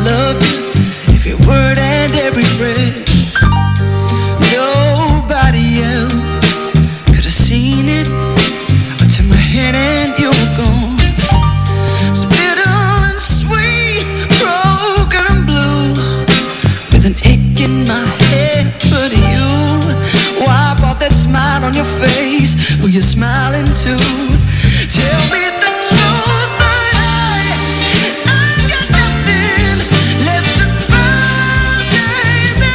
loved you, every word and every breath. Nobody else could have seen it. I took my hand and you were gone. It's bitter and sweet, broken and blue, with an ache in my head. But you wipe off that smile on your face. Who you smiling to? Tell me the truth, but I've got nothing left to burn, baby.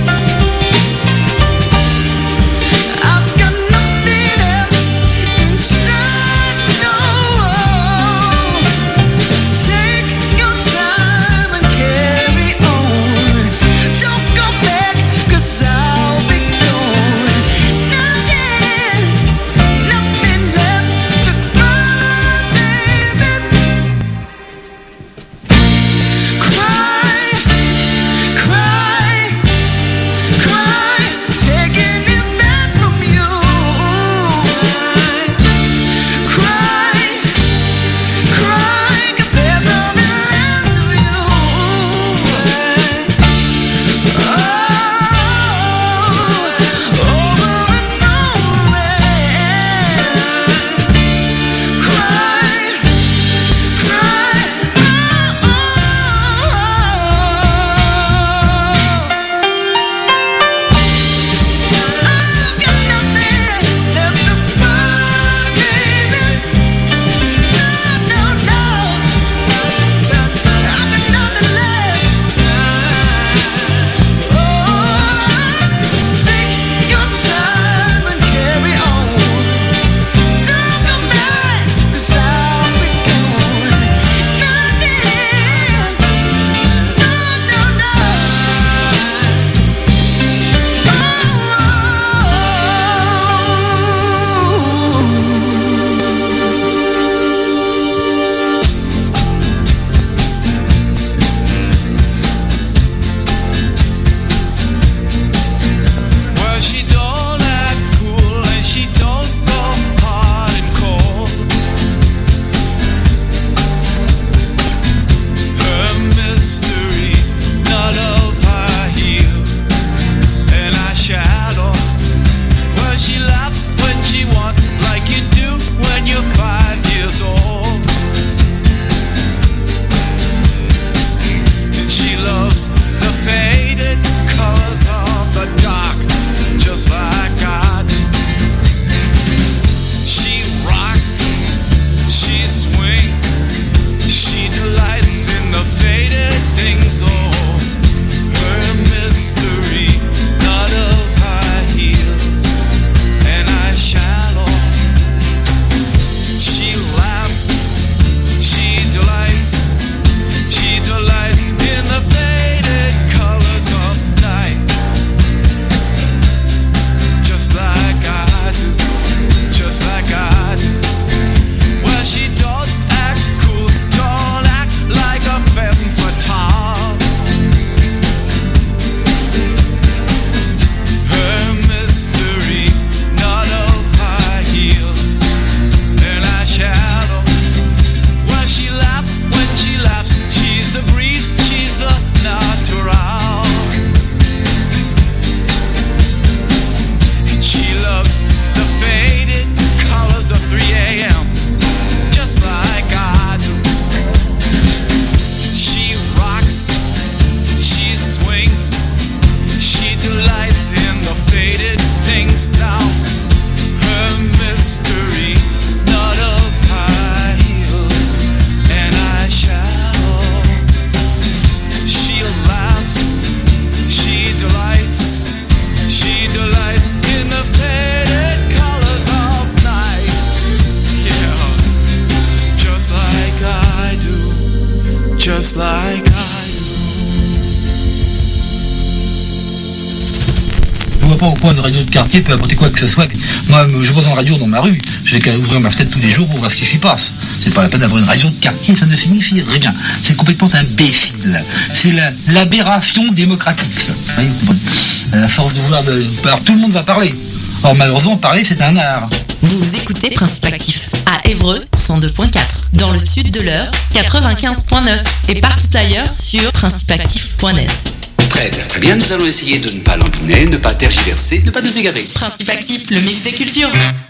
I've got nothing else inside, no. Take your time and carry on. Don't go back, 'cause I'll be gone. Nothing left to cry, baby. Cry, cry, cry, taking it back from you. Cry, cry, 'cause there's nothing left of you. Over and over. Cry, cry, I've got nothing left to burn, baby. No, no, I've got nothing left. Take your time and carry on. Don't come back, 'cause I'll be gone. Nothing, no, no, no. Well, she don't act cool and she don't go hard and cold. Her mystery, none of high heels and eyeshadow. Well, she laughs when she wants, like you do when you're 5 years old. And she loves the faded colors of the dark, just like I do. She rocks, she swings, she delights in the faded things. Oh, her mystery, not of high heels and eyeshadow. She laughs, she delights in the faded colors of night, just like I do, just like I do. Well, she don't act cool, don't act like a femme fatale. Her mystery, not of high heels and eyeshadow. Well, she laughs when she laughs, she's the breeze, she's the natural. And she loves the faded colors of 3 a.m., just like I do. She rocks, she swings, she delights in the faded things now. Her mystery, not of high heels and eyeshadow. She laughs, she delights in the faded colors of night. Yeah, just like I do, just like I do. Je vois pas en quoi une radio de quartier peut apporter quoi que ce soit. Moi, je vois une radio dans ma rue, je vais qu'à ouvrir ma fenêtre tous les jours pour voir ce qui s'y passe. C'est pas la peine d'avoir une radio de quartier, ça ne signifie rien. C'est complètement imbécile. C'est l'aberration démocratique, ça. Vous voyez, à force de vouloir... Alors tout le monde va parler. Or malheureusement, parler, c'est un art. Vous écoutez Principe Actif à Évreux 102.4, dans le sud de l'Eure 95.9 et partout ailleurs sur principeactif.net. Très bien, nous allons essayer de ne pas lambiner, ne pas tergiverser, ne pas nous égarer. Principe Actif, le mix des cultures.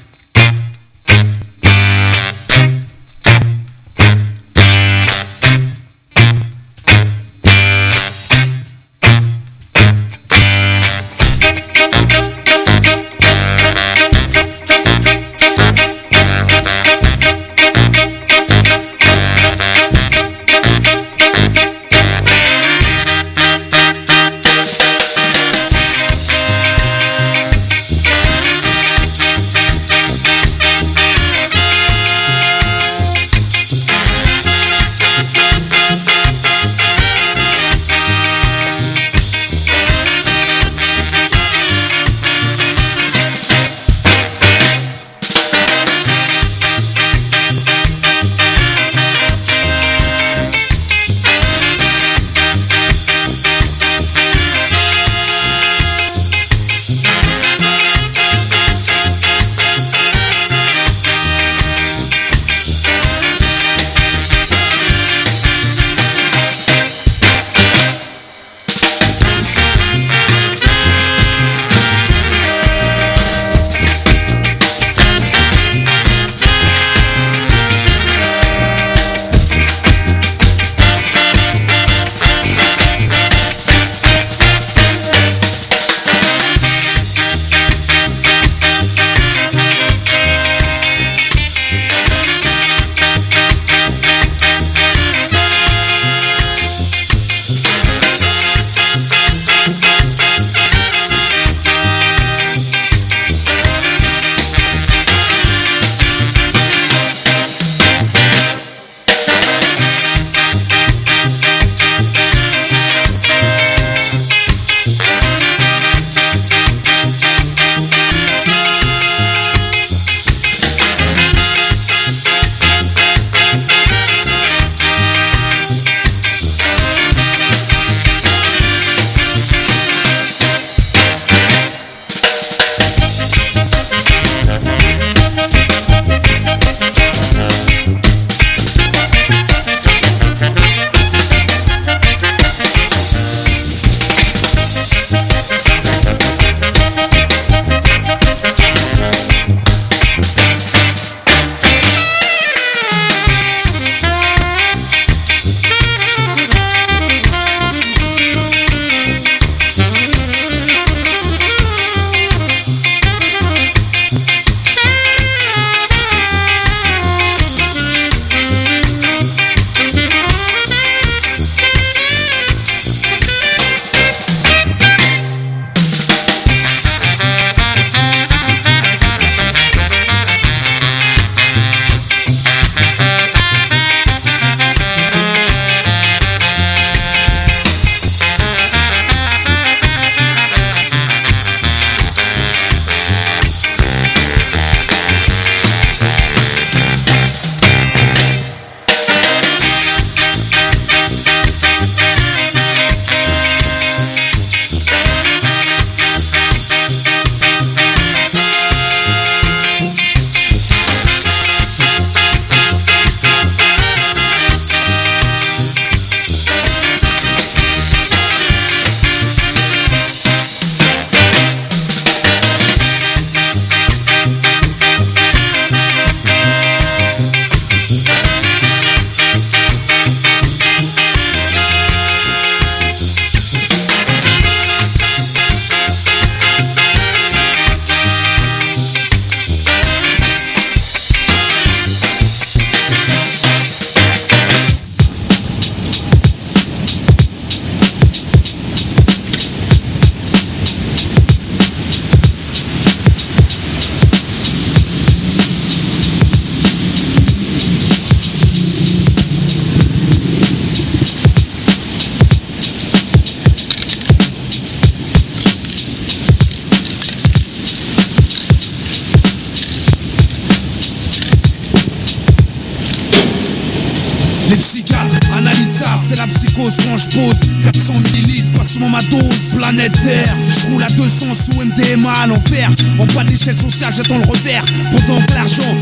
Les psychiatres analysent ça, c'est la psychose quand je pose 400 millilitres, passe-moi ma dose. Planète Terre, je roule à 200 sous MDMA à l'envers. En bas de l'échelle sociale, j'attends le revers. Pendant que l'argent circule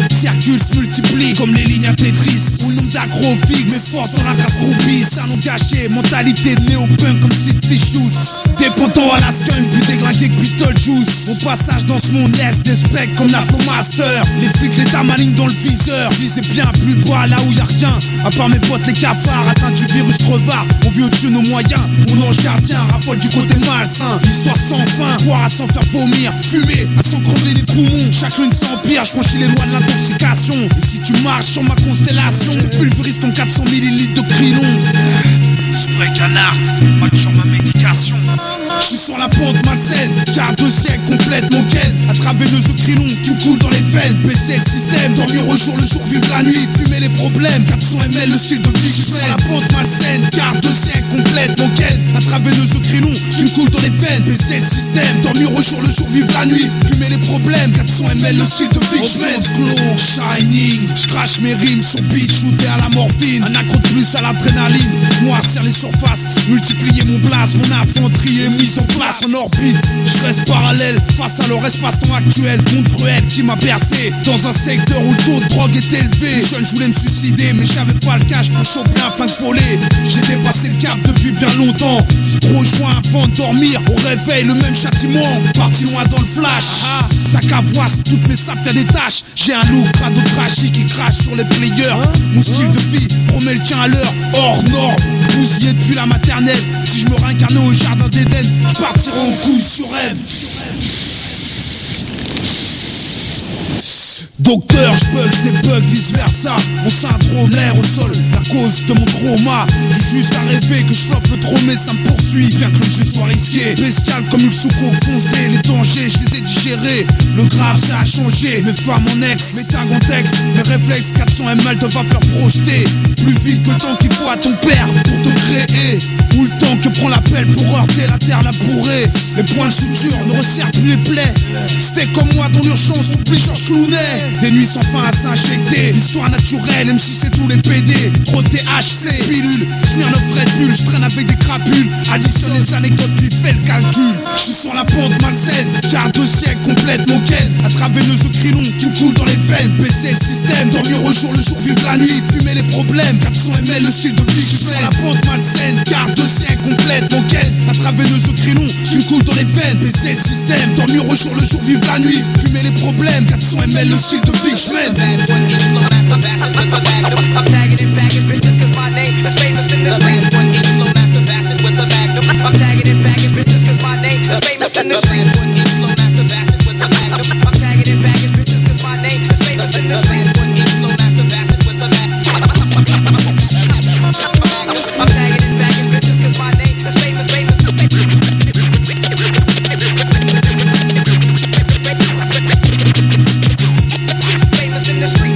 calculs se multiplient comme les lignes à Tetris. Où le nombre d'aggros fixe, mes forces dans la race groupie. Salon gâché, mentalité de néo-punk comme Sid Vicious. Dépendant à la skunk, plus déglingué que Beetlejuice. Mon passage dans ce monde laisse des specs comme la Flowmaster. Les flics, l'état maligne dans le viseur. Visez bien plus bas là où y'a rien. À part mes potes les cafards, atteints du virus crevard. On vit au-dessus de nos moyens. Mon ange gardien raffole du côté malsain. L'histoire sans fin, boire à s'en faire vomir. Fumer à s'en crever les poumons. Chaque lune s'empire, je franchis les lois de l'intoxication. Et si tu marches sur ma constellation, je te pulvérise comme 400 millilitres de Krylon. Spray canard, match sur ma médication. Je suis sur la pente malsaine, car 2 siècles complètement ken. Intraveineuse de Krylon qui me coule dans les veines. Baisser le système, dormir au jour, le jour vivre la nuit. Fumer les problèmes, 400 ml le style de vie. Je suis sur la pente malsaine, car 2 siècles complètement ken. Intraveineuse de Krylon qui me coule dans les veines. Baisser le système, dormir au jour, le jour vivre la nuit. Fumer les problèmes, 400 ml le style de vie. Je mène Shining, je crache mes rimes sur beat, shooté à la morphine. Un accro de plus à l'adrénaline. Moi, serre les surfaces, multiplier mon blaze. Mon infanterie est mise en place en orbite. Je reste parallèle face à leur espace-temps actuel. Monde cruel qui m'a bercé dans un secteur où le taux de drogue est élevé. Jeune, je voulais me suicider, mais j'avais pas le cash pour choper un fin de voler. J'ai dépassé le cap depuis bien longtemps. Trop joint avant de dormir, au réveil le même châtiment. Parti loin dans le flash. T'as qu'à voir si toutes mes sapes y'a des taches. J'ai un look crado trashy qui crache sur les players. Mon style de vie promet le tien à l'heure. Hors norme, bousillé depuis la maternelle. Si je me réincarnais au jardin d'Éden, je partirais en couille sur rêve. Docteur, j'bug des bugs, vice versa. Mon syndrome, l'air au sol, la cause de mon trauma. J'ai juste à rêver que je floppe trop, mais ça me poursuit. Bien que le jeu soit risqué, bestial comme une soucoupe foncée. Les dangers, je les ai digérés. Le grave, ça a changé. Mes femmes en ex, mes tags en texte. Mes réflexes, 400 ml de vapeur projetée. Plus vite que le temps qu'il faut à ton père pour te créer. Ou le temps que prend l'appel pour heurter la terre labourée. Les points de suture ne resserrent plus les plaies. C'était comme moi dans l'urgence, oublie Georges Clooney. Des nuits sans fin à s'injecter. Histoire naturelle, même si c'est tous les PD. Trop de THC, pilule, Smirnoff Red Bull. Je traîne avec des crapules. Additionne les anecdotes, puis fais le calcul. Je suis sur la pente malsaine, car 2 siècles complètement ken. Intraveineuse de Krylon qui me coule dans les veines. Baisser le système, dormir au jour, le jour vivre la nuit. Fumer les problèmes, 400 ml le style de vie. Je suis sur la pente malsaine, car 2 siècles complètement ken. Intraveineuse de Krylon qui me coule dans les veines. Baisser le système, dormir au jour, le jour vivre la nuit. Fumer les problèmes, 400 ml le style de vie que je mène. I'm tagging and bagging bitches cause my name is famous in this street. One eat flow master bastard with the magnum. I'm tagging and bagging bitches cause my name is famous in the street. One eat flow master bastard with the magnum. I'm tagging and bagging bitches cause my name is famous in the street. One eat flow master bastard with the magnum. I'm tagging and bagging bitches cause my name is famous. Famous in the street.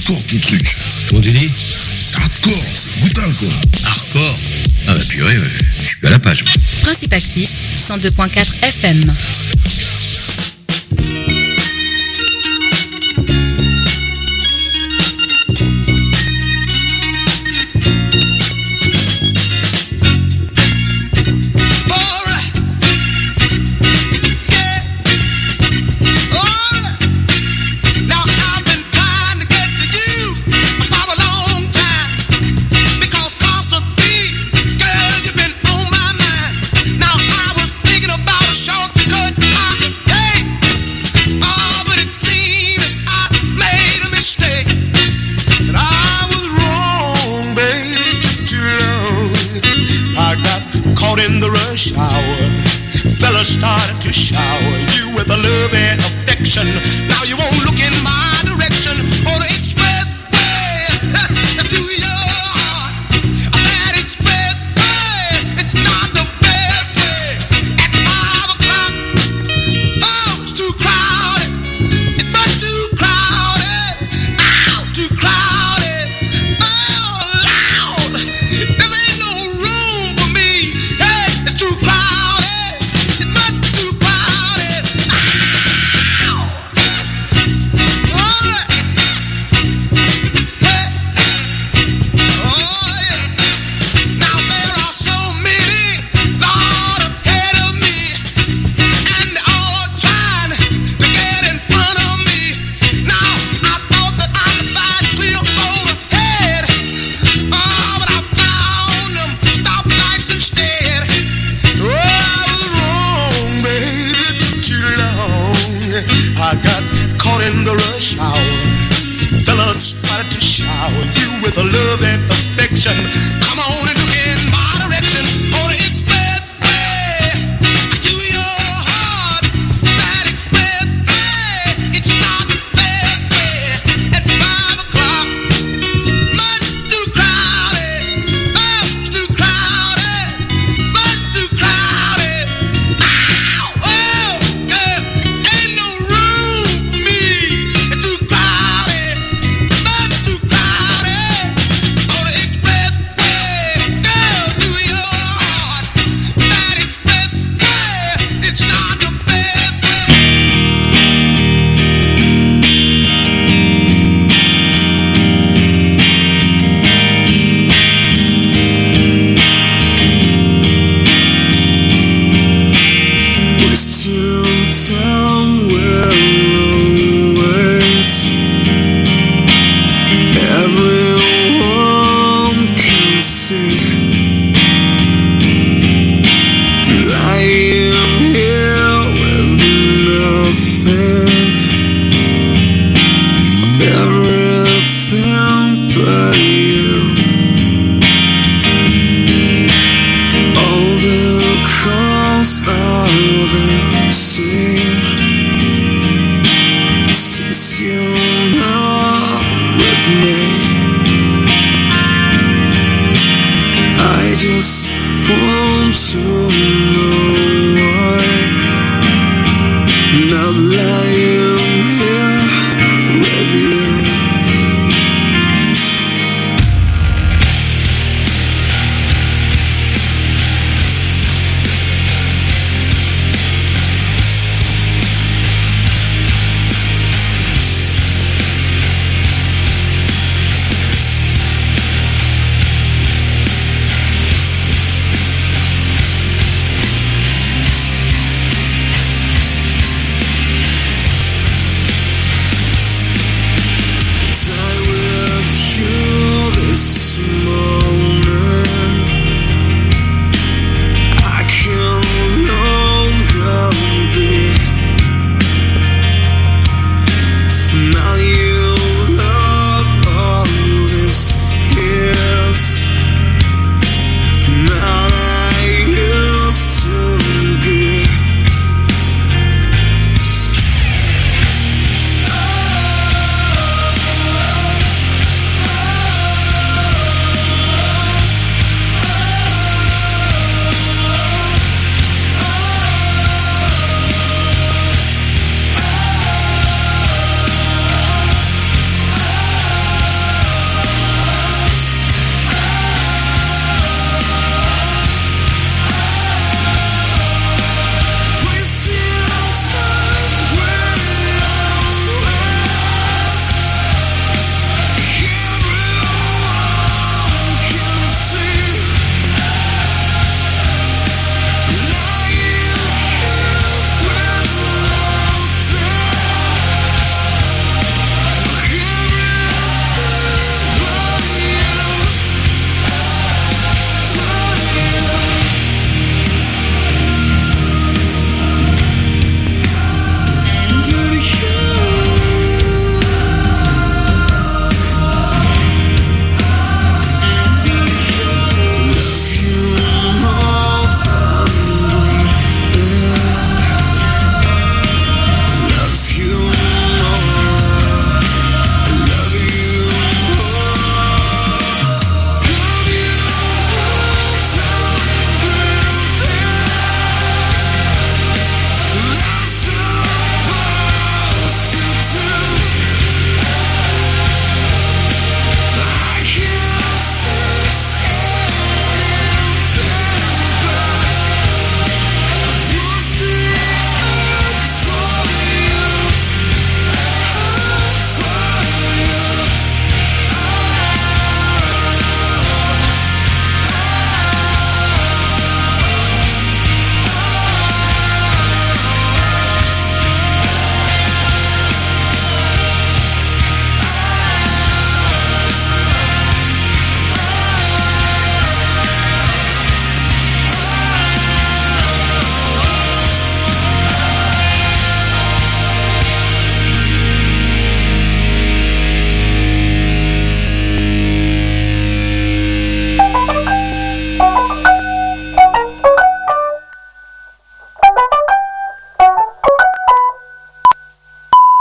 hardcore ton truc. Comment tu dis? C'est hardcore, c'est brutal quoi. Hardcore? Ah bah purée, ouais. Je suis à la page. Principe actif, 102.4 FM. In the rush hour, fellas started to shower you with a love and affection. Now you won't look in my direction for the express way to your heart. That express way, it's not the best way. At 5 o'clock, oh, it's too crowded. It's much too crowded. Ow, too crowded. Oh, loud. There ain't no room for me. It's too crowded. It's much too crowded. Ow.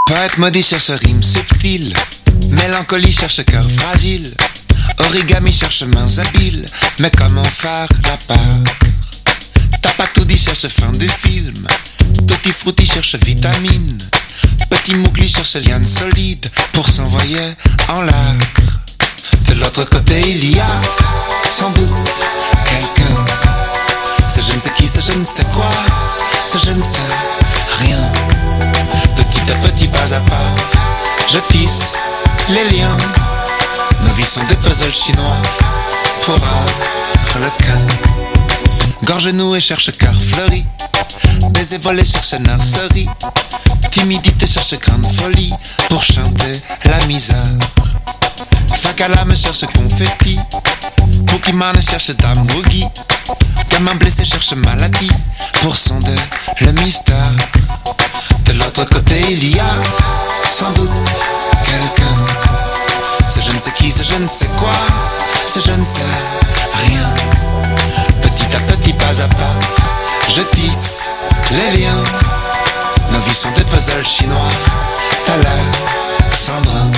Poète maudit cherche rime subtile, mélancolie cherche cœur fragile, origami cherche mains habiles, mais comment faire la part? T'as pas tout dit cherche fin du film, Tutti Frutti cherche vitamine, Petit Mougli cherche liane solide pour s'envoyer en l'air. De l'autre côté il y a sans doute quelqu'un, ce je ne sais qui, ce je ne sais quoi, ce je ne sais rien. Petit à petit, pas à pas, je tisse les liens. Nos vies sont des puzzles chinois pour Harlequin. Gorge nouée cherche cœur fleuri, baiser volé cherche nurserie, timidité cherche grande folie pour chanter la misère. Fac à l'âme cherche confetti, Pokémon cherche dame Woogie, gamin blessé cherche maladie pour sonder le mystère. De l'autre côté il y a sans doute quelqu'un, ce je ne sais qui, ce je ne sais quoi, ce je ne sais rien. Petit à petit, pas à pas, je tisse les liens. Nos vies sont des puzzles chinois, Alexandrin.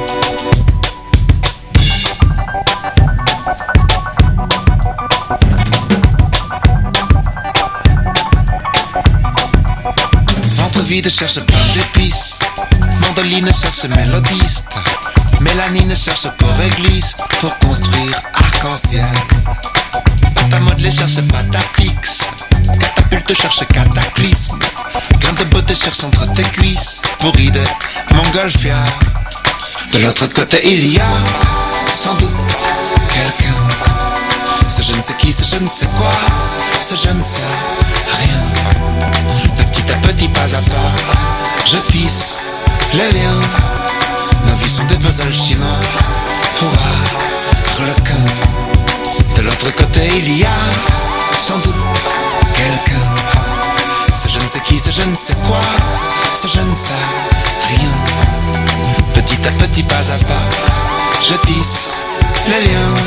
Ventre vide cherche pain d'épices, mandoline cherche mélodiste, mélanine cherche pour église, pour construire arc-en-ciel. Pâte à modeler cherche pâte à fixe, catapulte cherche cataclysme, grain de beauté cherche entre tes cuisses, pour idée montgolfière. De l'autre côté il y a sans doute quelqu'un, ce je ne sais qui, ce je ne sais quoi, ce je ne sais rien. Petit à petit, pas à pas, je tisse les liens. Nos vies sont des puzzles chinois pour Harlequin. De l'autre côté il y a sans doute quelqu'un, ce je ne sais qui, ce je ne sais quoi, ce je ne sais rien. Petit à petit, pas à pas, je tisse les liens.